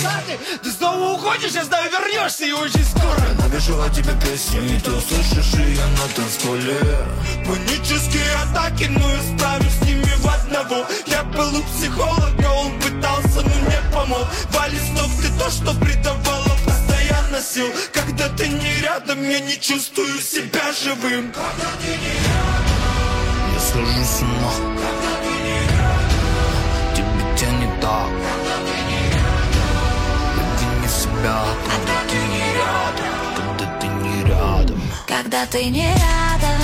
Ты снова уходишь, я знаю, вернешься и очень скоро. Напишу о тебе песню, и ты услышишь ее на танцполе. Панические атаки, но я справлюсь с ними в одного. Я был у психолога, он пытался, но не помог. Вали с ног ты то, что придавало постоянно сил. Когда ты не рядом, я не чувствую себя живым. Когда ты не рядом, я схожу с ума. когда ты не рядом, тебе тянет так. когда ты не рядом, иди не в себя, когда ты не рядом, когда ты не рядом. Когда ты не рядом,